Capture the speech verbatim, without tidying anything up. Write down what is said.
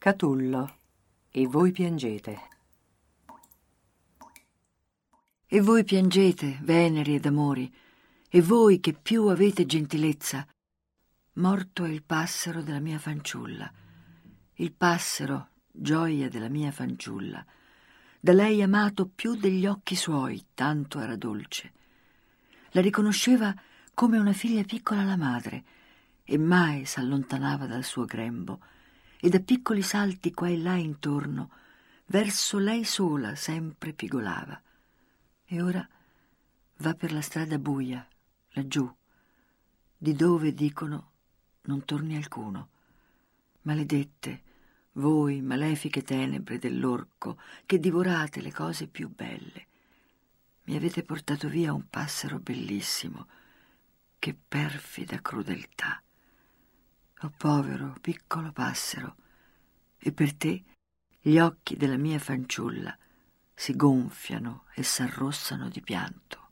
Catullo, e voi piangete. E voi piangete, veneri ed amori, e voi che più avete gentilezza. Morto è il passero della mia fanciulla, il passero, gioia della mia fanciulla, da lei amato più degli occhi suoi, tanto era dolce. La riconosceva come una figlia piccola la madre, e mai s'allontanava dal suo grembo, e da piccoli salti qua e là intorno, verso lei sola sempre pigolava. E ora va per la strada buia, laggiù, di dove, dicono, non torni alcuno. Maledette, voi malefiche tenebre dell'orco, che divorate le cose più belle. Mi avete portato via un passero bellissimo. Che perfida crudeltà! Oh povero, piccolo passero, e per te gli occhi della mia fanciulla si gonfiano e s'arrossano di pianto.